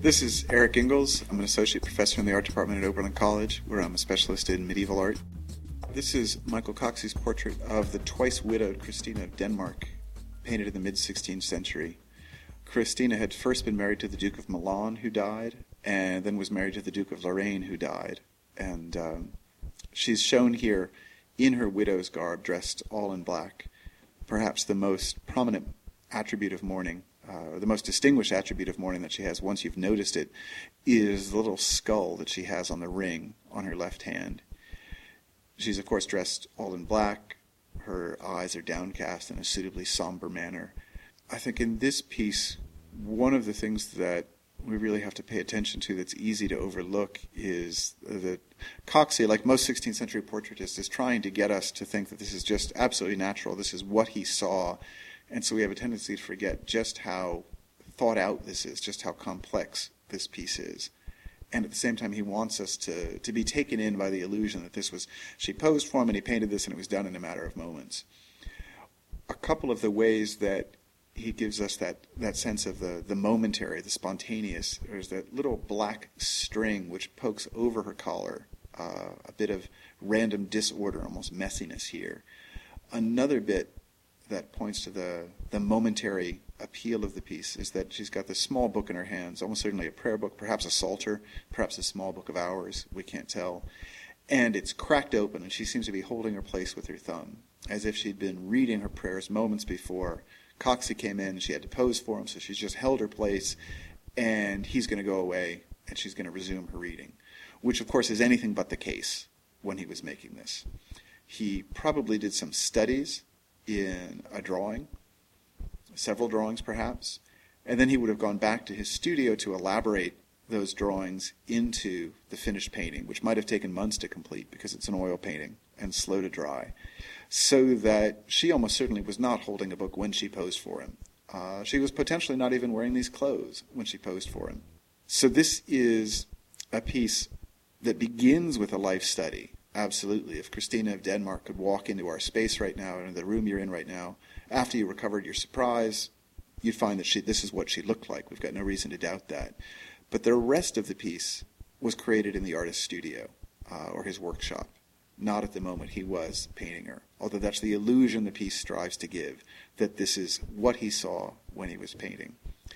This is Eric Ingalls. I'm an associate professor in the art department at Oberlin College, where I'm a specialist in medieval art. This is Michael Coxey's portrait of the twice-widowed Christina of Denmark, painted in the mid-16th century. Christina had first been married to the Duke of Milan, who died, and then was married to the Duke of Lorraine, who died. And she's shown here in her widow's garb, dressed all in black. Perhaps the most prominent attribute of mourning, the most distinguished attribute of mourning that she has, once you've noticed it, is the little skull that she has on the ring on her left hand. She's, of course, dressed all in black. Her eyes are downcast in a suitably somber manner. I think in this piece, one of the things that we really have to pay attention to that's easy to overlook is that Coxey, like most 16th century portraitists, is trying to get us to think that this is just absolutely natural. This is what he saw. And so we have a tendency to forget just how thought out this is, just how complex this piece is. And at the same time, he wants us to be taken in by the illusion that this was, she posed for him and he painted this and it was done in a matter of moments. A couple of the ways that he gives us that sense of the momentary, the spontaneous, there's that little black string which pokes over her collar, a bit of random disorder, almost messiness here. Another bit that points to the momentary appeal of the piece is that she's got this small book in her hands, almost certainly a prayer book, perhaps a psalter, perhaps a small book of hours, we can't tell. And it's cracked open, and she seems to be holding her place with her thumb, as if she'd been reading her prayers moments before. Coxey came in, and she had to pose for him, so she's just held her place, and he's going to go away, and she's going to resume her reading, which, of course, is anything but the case when he was making this. He probably did some studies in a drawing, several drawings perhaps, and then he would have gone back to his studio to elaborate those drawings into the finished painting, which might have taken months to complete because it's an oil painting and slow to dry, so that she almost certainly was not holding a book when she posed for him. She was potentially not even wearing these clothes when she posed for him. So this is a piece that begins with a life study. Absolutely. If Christina of Denmark could walk into our space right now, into the room you're in right now, after you recovered your surprise, you'd find that this is what she looked like. We've got no reason to doubt that. But the rest of the piece was created in the artist's studio or his workshop, not at the moment he was painting her, although that's the illusion the piece strives to give, that this is what he saw when he was painting.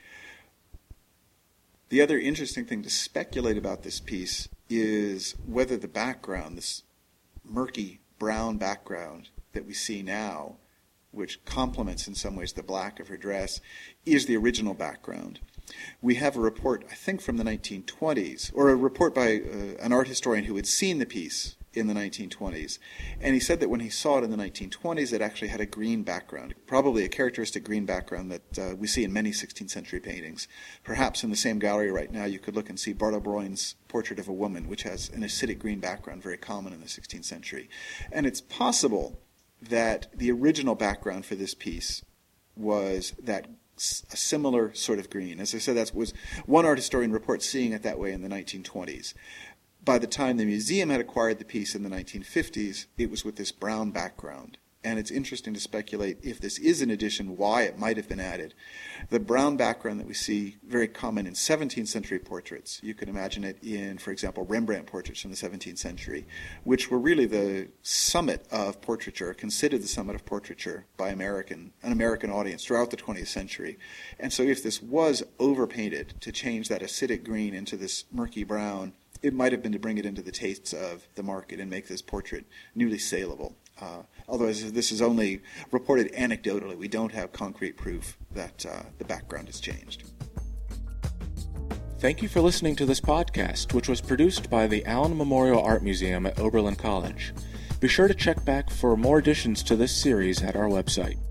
The other interesting thing to speculate about this piece is whether the background, this murky brown background that we see now, which complements in some ways the black of her dress, is the original background. We have a report, I think from the 1920s, or a report by an art historian who had seen the piece in the 1920s, and he said that when he saw it in the 1920s, it actually had a green background, probably a characteristic green background that we see in many 16th century paintings. Perhaps in the same gallery right now you could look and see Bartle Broin's portrait of a woman, which has an acidic green background, very common in the 16th century. And it's possible that the original background for this piece was a similar sort of green. As I said, that was one art historian report seeing it that way in the 1920s. By the time the museum had acquired the piece in the 1950s, it was with this brown background. And it's interesting to speculate if this is an addition, why it might have been added. The brown background that we see, very common in 17th century portraits. You can imagine it in, for example, Rembrandt portraits from the 17th century, which were really the summit of portraiture, considered the summit of portraiture by an American audience throughout the 20th century. And so if this was overpainted to change that acidic green into this murky brown, it might have been to bring it into the tastes of the market and make this portrait newly saleable. Although this is only reported anecdotally, we don't have concrete proof that the background has changed. Thank you for listening to this podcast, which was produced by the Allen Memorial Art Museum at Oberlin College. Be sure to check back for more additions to this series at our website.